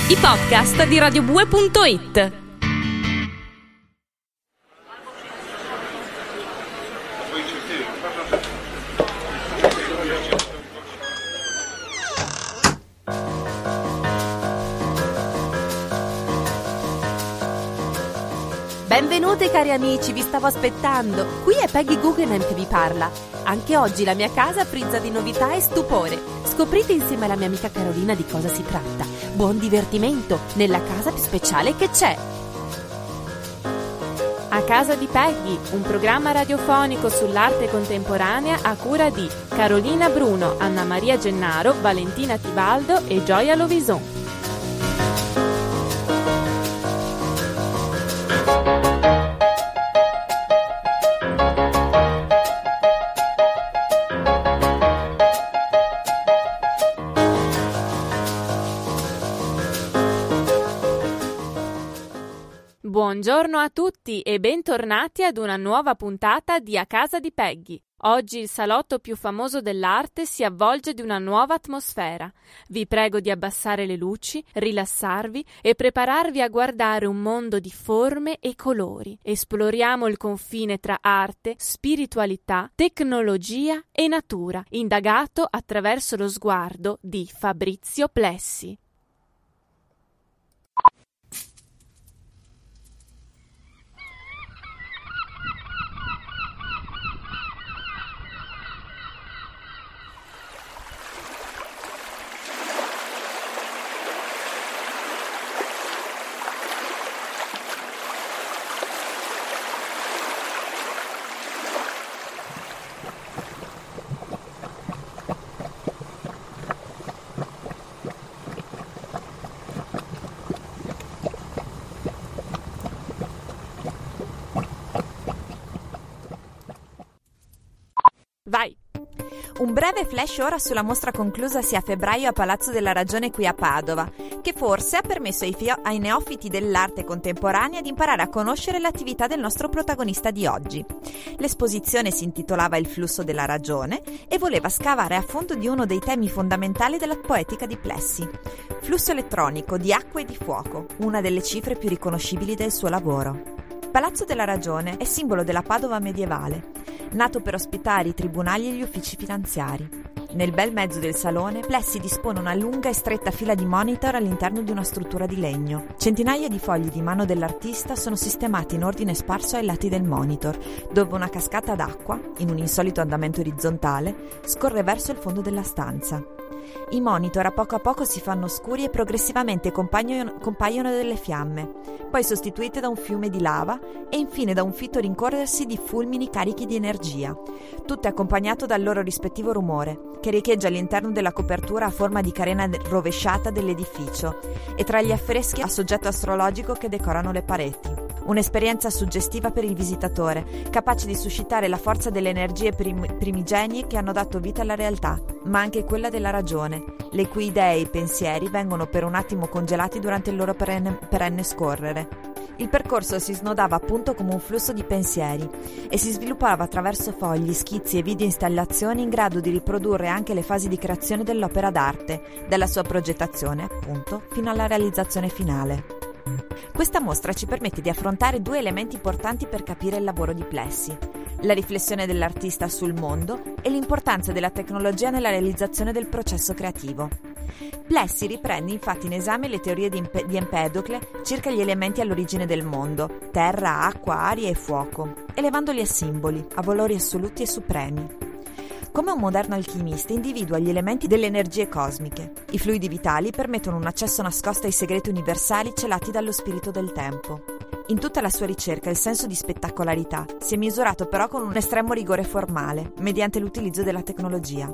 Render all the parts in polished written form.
I podcast di radiobue.it. Benvenuti cari amici, vi stavo aspettando. Qui è Peggy Guggenheim che vi parla. Anche oggi la mia casa è frizza di novità e stupore. Scoprite insieme alla mia amica Carolina di cosa si tratta. Buon divertimento nella casa più speciale che c'è. A casa di Peggy, un programma radiofonico sull'arte contemporanea a cura di Carolina Bruno, Anna Maria Gennaro, Valentina Tibaldo e Gioia Lovison. Buongiorno a tutti e bentornati ad una nuova puntata di A Casa di Peggy. Oggi il salotto più famoso dell'arte si avvolge di una nuova atmosfera. Vi prego di abbassare le luci, rilassarvi e prepararvi a guardare un mondo di forme e colori. Esploriamo il confine tra arte, spiritualità, tecnologia e natura, indagato attraverso lo sguardo di Fabrizio Plessi. Vai! Un breve flash ora sulla mostra conclusasi a febbraio a Palazzo della Ragione qui a Padova, che forse ha permesso ai neofiti dell'arte contemporanea di imparare a conoscere l'attività del nostro protagonista di oggi. L'esposizione si intitolava Il flusso della ragione e voleva scavare a fondo di uno dei temi fondamentali della poetica di Plessi: flusso elettronico di acqua e di fuoco, una delle cifre più riconoscibili del suo lavoro. Palazzo della Ragione è simbolo della Padova medievale, nato per ospitare i tribunali e gli uffici finanziari. Nel bel mezzo del salone, Plessi dispone una lunga e stretta fila di monitor all'interno di una struttura di legno. Centinaia di fogli di mano dell'artista sono sistemati in ordine sparso ai lati del monitor, dove una cascata d'acqua, in un insolito andamento orizzontale, scorre verso il fondo della stanza. I monitor a poco si fanno scuri e progressivamente compaiono delle fiamme, poi sostituite da un fiume di lava e infine da un fitto rincorrersi di fulmini carichi di energia, tutto accompagnato dal loro rispettivo rumore, che riecheggia all'interno della copertura a forma di carena rovesciata dell'edificio e tra gli affreschi a soggetto astrologico che decorano le pareti. Un'esperienza suggestiva per il visitatore, capace di suscitare la forza delle energie primigenie che hanno dato vita alla realtà, ma anche quella della ragione, le cui idee e pensieri vengono per un attimo congelati durante il loro perenne scorrere. Il percorso si snodava appunto come un flusso di pensieri e si sviluppava attraverso fogli, schizzi e video installazioni in grado di riprodurre anche le fasi di creazione dell'opera d'arte, dalla sua progettazione appunto fino alla realizzazione finale. Questa mostra ci permette di affrontare due elementi importanti per capire il lavoro di Plessi: la riflessione dell'artista sul mondo e l'importanza della tecnologia nella realizzazione del processo creativo. Plessi riprende infatti in esame le teorie di Empedocle circa gli elementi all'origine del mondo: terra, acqua, aria e fuoco, elevandoli a simboli, a valori assoluti e supremi. Come un moderno alchimista individua gli elementi delle energie cosmiche. I fluidi vitali permettono un accesso nascosto ai segreti universali celati dallo spirito del tempo. In tutta la sua ricerca il senso di spettacolarità si è misurato però con un estremo rigore formale, mediante l'utilizzo della tecnologia.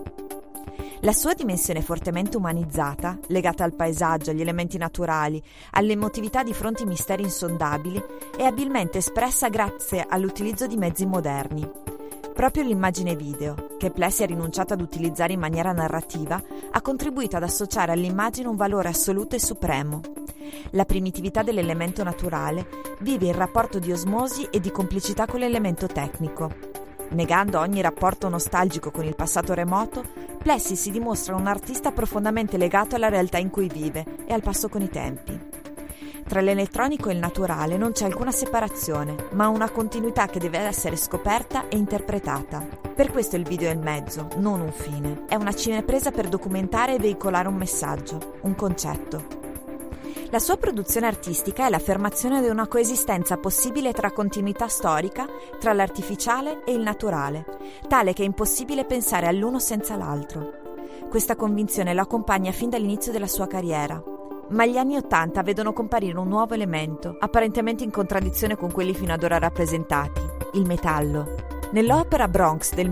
La sua dimensione fortemente umanizzata, legata al paesaggio, agli elementi naturali, all'emotività di fronte ai misteri insondabili, è abilmente espressa grazie all'utilizzo di mezzi moderni. Proprio l'immagine video, che Plessi ha rinunciato ad utilizzare in maniera narrativa, ha contribuito ad associare all'immagine un valore assoluto e supremo. La primitività dell'elemento naturale vive in rapporto di osmosi e di complicità con l'elemento tecnico. Negando ogni rapporto nostalgico con il passato remoto, Plessis si dimostra un artista profondamente legato alla realtà in cui vive e al passo con i tempi. Tra l'elettronico e il naturale non c'è alcuna separazione, ma una continuità che deve essere scoperta e interpretata. Per questo il video è il mezzo, non un fine. È una cinepresa per documentare e veicolare un messaggio, un concetto. La sua produzione artistica è l'affermazione di una coesistenza possibile tra continuità storica, tra l'artificiale e il naturale, tale che è impossibile pensare all'uno senza l'altro. Questa convinzione lo accompagna fin dall'inizio della sua carriera. Ma gli anni '80 vedono comparire un nuovo elemento, apparentemente in contraddizione con quelli fino ad ora rappresentati, il metallo. Nell'opera Bronx del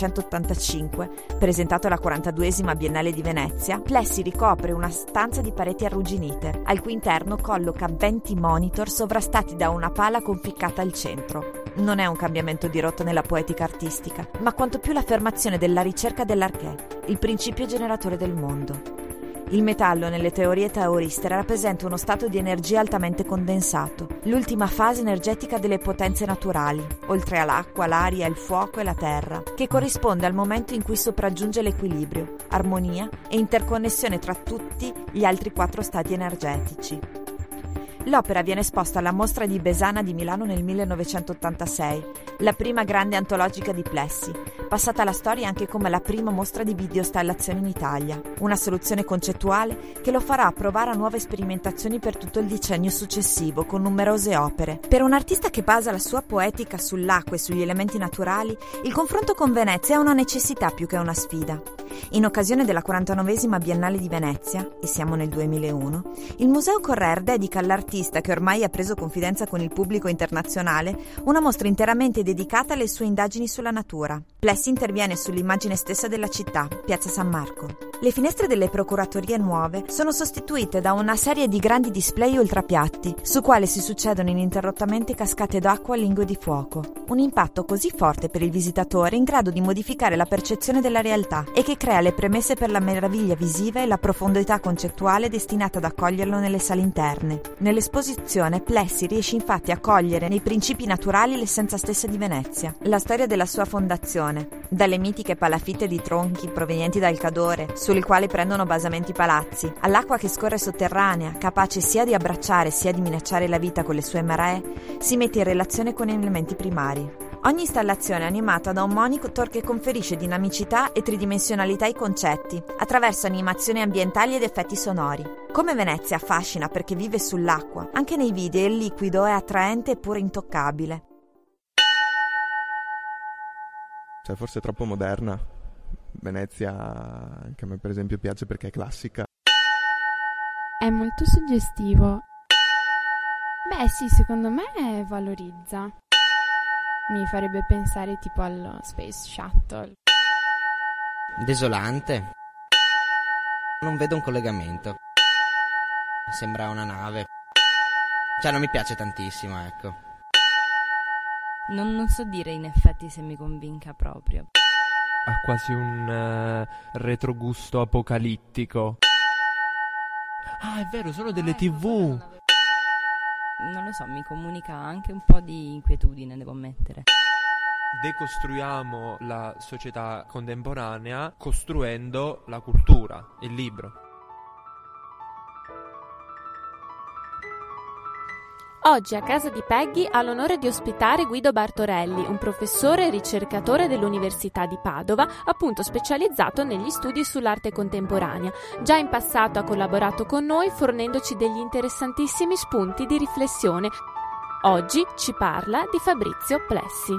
1985, presentato alla 42esima Biennale di Venezia, Plessis ricopre una stanza di pareti arrugginite, al cui interno colloca 20 monitor sovrastati da una pala conficcata al centro. Non è un cambiamento di rotta nella poetica artistica, ma quanto più l'affermazione della ricerca dell'arché, il principio generatore del mondo. Il metallo nelle teorie taoiste rappresenta uno stato di energia altamente condensato, l'ultima fase energetica delle potenze naturali, oltre all'acqua, l'aria, il fuoco e la terra, che corrisponde al momento in cui sopraggiunge l'equilibrio, armonia e interconnessione tra tutti gli altri 4 stati energetici. L'opera viene esposta alla Mostra di Besana di Milano nel 1986, la prima grande antologica di Plessis, passata alla storia anche come la prima mostra di videostallazione in Italia, una soluzione concettuale che lo farà provare a nuove sperimentazioni per tutto il decennio successivo, con numerose opere. Per un artista che basa la sua poetica sull'acqua e sugli elementi naturali, il confronto con Venezia è una necessità più che una sfida. In occasione della 49esima Biennale di Venezia, e siamo nel 2001, il Museo Correr dedica all'artista, che ormai ha preso confidenza con il pubblico internazionale, una mostra interamente dedicata alle sue indagini sulla natura. Plessis interviene sull'immagine stessa della città, Piazza San Marco. Le finestre delle procuratorie nuove sono sostituite da una serie di grandi display ultrapiatti, su quale si succedono ininterrottamente cascate d'acqua e lingue di fuoco. Un impatto così forte per il visitatore in grado di modificare la percezione della realtà e che crea le premesse per la meraviglia visiva e la profondità concettuale destinata ad accoglierlo nelle sale interne. Nell'esposizione Plessis riesce infatti a cogliere nei principi naturali l'essenza stessa di Venezia, la storia della sua fondazione, dalle mitiche palafitte di tronchi provenienti dal Cadore, sulle quali prendono basamento i palazzi, all'acqua che scorre sotterranea, capace sia di abbracciare sia di minacciare la vita con le sue maree, si mette in relazione con elementi primari. Ogni installazione è animata da un monitor che conferisce dinamicità e tridimensionalità ai concetti, attraverso animazioni ambientali ed effetti sonori. Come Venezia affascina perché vive sull'acqua, anche nei video il liquido è attraente eppure intoccabile. Cioè, forse troppo moderna. Venezia, anche a me per esempio piace perché è classica. È molto suggestivo. Beh sì, secondo me valorizza. Mi farebbe pensare tipo allo Space Shuttle. Desolante. Non vedo un collegamento. Sembra una nave. Cioè non mi piace tantissimo, ecco. Non so dire in effetti se mi convinca proprio. Ha quasi un retrogusto apocalittico. Ah, è vero, sono delle TV. Non lo so, mi comunica anche un po' di inquietudine, devo ammettere. Decostruiamo la società contemporanea costruendo la cultura, il libro. Oggi a casa di Peggy ha l'onore di ospitare Guido Bartorelli, un professore e ricercatore dell'Università di Padova, appunto specializzato negli studi sull'arte contemporanea. Già in passato ha collaborato con noi fornendoci degli interessantissimi spunti di riflessione. Oggi ci parla di Fabrizio Plessis.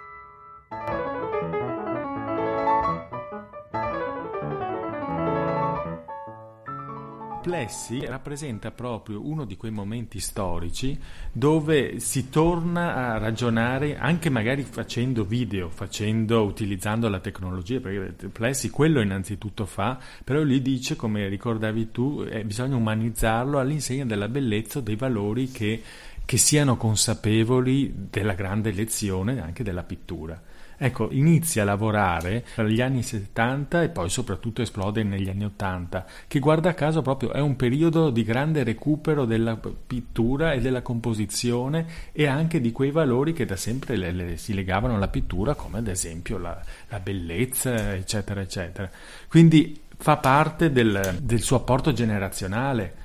Plessis rappresenta proprio uno di quei momenti storici dove si torna a ragionare anche magari facendo video, utilizzando la tecnologia, perché Plessis quello innanzitutto fa, però lui dice, come ricordavi tu, bisogna umanizzarlo all'insegna della bellezza, dei valori che siano consapevoli della grande lezione anche della pittura. Ecco, inizia a lavorare tra gli anni 70 e poi soprattutto esplode negli anni 80, che guarda caso proprio è un periodo di grande recupero della pittura e della composizione e anche di quei valori che da sempre si legavano alla pittura, come ad esempio la bellezza, eccetera, eccetera. Quindi fa parte del suo apporto generazionale.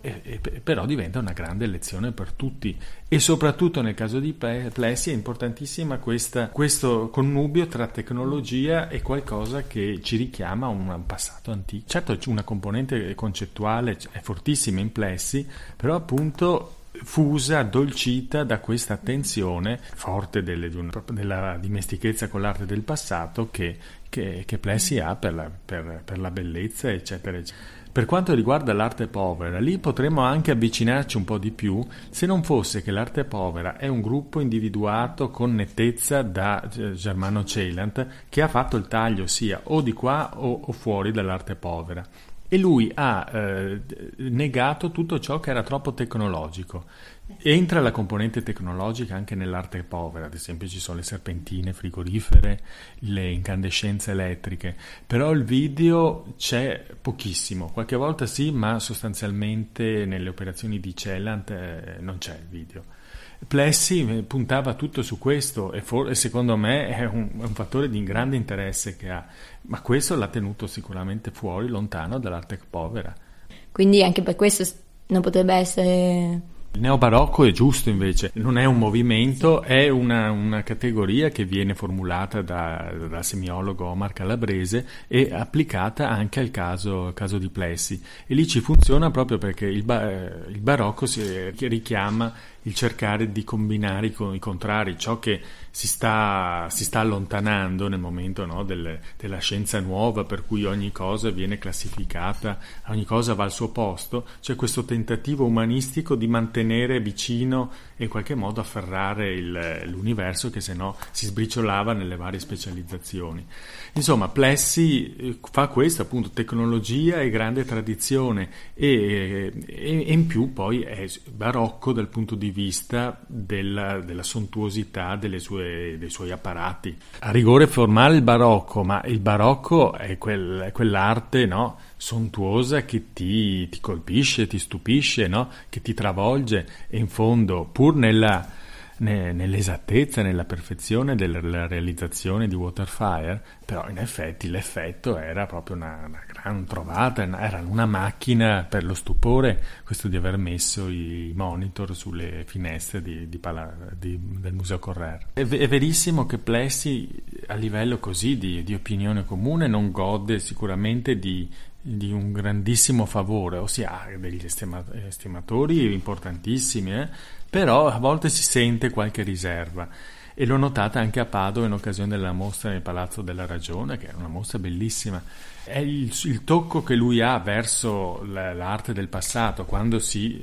Però diventa una grande lezione per tutti, e soprattutto nel caso di Plessi è importantissima questo connubio tra tecnologia e qualcosa che ci richiama a un passato antico. Certo, una componente concettuale è fortissima in Plessi, però appunto fusa, addolcita da questa attenzione forte della dimestichezza con l'arte del passato che Plessi ha per la bellezza, eccetera, eccetera. Per quanto riguarda l'arte povera, lì potremmo anche avvicinarci un po' di più, se non fosse che l'arte povera è un gruppo individuato con nettezza da Germano Celant, che ha fatto il taglio sia o di qua o fuori dall'arte povera. E lui ha negato tutto ciò che era troppo tecnologico. Entra la componente tecnologica anche nell'arte povera, ad esempio ci sono le serpentine frigorifere, le incandescenze elettriche, però il video c'è pochissimo, qualche volta sì, ma sostanzialmente nelle operazioni di Celant non c'è il video. Plessi puntava tutto su questo e secondo me è un fattore di grande interesse che ha, ma questo l'ha tenuto sicuramente fuori, lontano dall'arte povera. Quindi anche per questo non potrebbe essere... Il neobarocco è giusto invece, non è un movimento, è una categoria che viene formulata dal semiologo Omar Calabrese e applicata anche al caso di Plessi, e lì ci funziona proprio perché il barocco si richiama il cercare di combinare i contrari, ciò che si sta allontanando nel momento, no, della scienza nuova, per cui ogni cosa viene classificata, ogni cosa va al suo posto. C'è questo tentativo umanistico di mantenere vicino e in qualche modo afferrare l'universo che sennò si sbriciolava nelle varie specializzazioni. Insomma, Plessi fa questo, appunto, tecnologia e grande tradizione, e in più poi è barocco dal punto di vista della sontuosità dei suoi apparati. A rigore formale il barocco, ma il barocco è quell'arte, no, sontuosa che ti colpisce, ti stupisce, no, che ti travolge, e in fondo pur nell'esattezza, nella perfezione della realizzazione di Waterfire, però in effetti l'effetto era proprio una gran trovata, era una macchina per lo stupore, questo di aver messo i monitor sulle finestre del Museo Correr. È verissimo che Plessi a livello così di opinione comune non gode sicuramente di un grandissimo favore, ossia ha degli estimatori importantissimi, però a volte si sente qualche riserva, e l'ho notata anche a Padova in occasione della mostra nel Palazzo della Ragione, che è una mostra bellissima. È il tocco che lui ha verso l'arte del passato quando si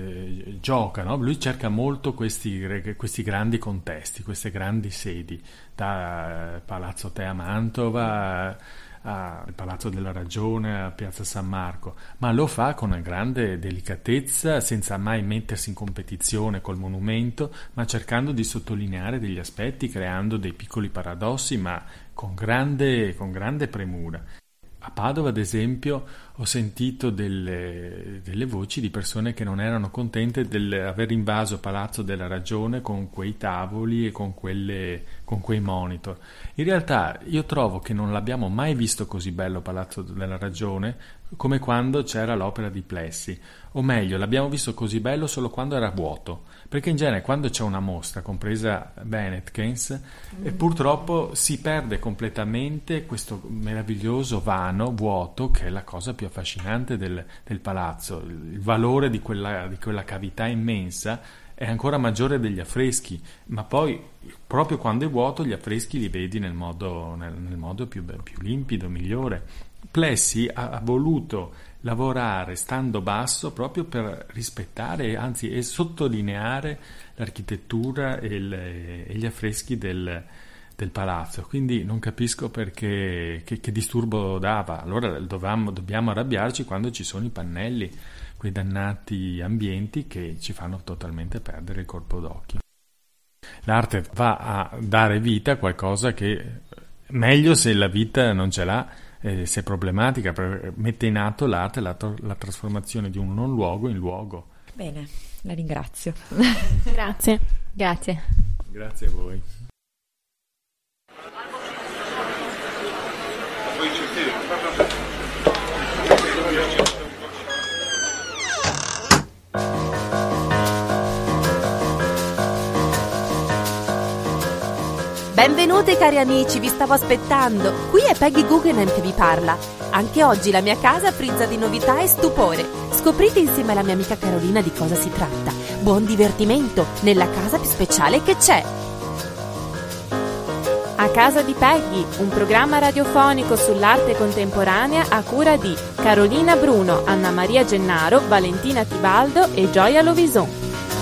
gioca, no? Lui cerca molto questi grandi contesti, queste grandi sedi, da Palazzo Te a Mantova al Palazzo della Ragione, a Piazza San Marco, ma lo fa con una grande delicatezza, senza mai mettersi in competizione col monumento, ma cercando di sottolineare degli aspetti, creando dei piccoli paradossi, ma con grande premura. A Padova, ad esempio, ho sentito delle voci di persone che non erano contente dell'aver invaso Palazzo della Ragione con quei tavoli e con quei monitor. In realtà io trovo che non l'abbiamo mai visto così bello Palazzo della Ragione come quando c'era l'opera di Plessi, o meglio, l'abbiamo visto così bello solo quando era vuoto, perché in genere quando c'è una mostra, compresa Bennetkens, purtroppo si perde completamente questo meraviglioso vano vuoto, che è la cosa più affascinante del palazzo. Il valore di quella cavità immensa è ancora maggiore degli affreschi, ma poi proprio quando è vuoto gli affreschi li vedi nel modo più limpido, migliore. Plessi ha voluto lavorare stando basso proprio per rispettare, anzi, e sottolineare l'architettura e gli affreschi del palazzo. Quindi non capisco perché che disturbo dava. Allora dobbiamo arrabbiarci quando ci sono i pannelli, quei dannati ambienti che ci fanno totalmente perdere il colpo d'occhio. l'arte va a dare vita a qualcosa che meglio se la vita non ce l'ha, se è problematica, mette in atto l'arte, la trasformazione di un non luogo in luogo. Bene, la ringrazio. Grazie. Grazie. Grazie a voi. Benvenuti cari amici, vi stavo aspettando. Qui è Peggy Guggenheim che vi parla. Anche oggi la mia casa frizza di novità e stupore. Scoprite insieme alla mia amica Carolina di cosa si tratta. Buon divertimento nella casa più speciale che c'è. A casa di Peggy, un programma radiofonico sull'arte contemporanea a cura di Carolina Bruno, Anna Maria Gennaro, Valentina Tibaldo e Gioia Lovison.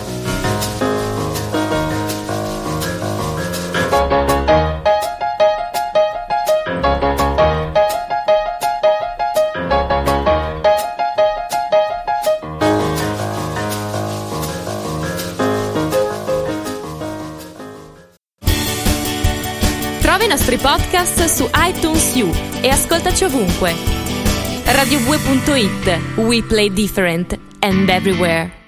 Trova i nostri podcast su iTunes U e ascoltaci ovunque. Radio2.it. We play different and everywhere.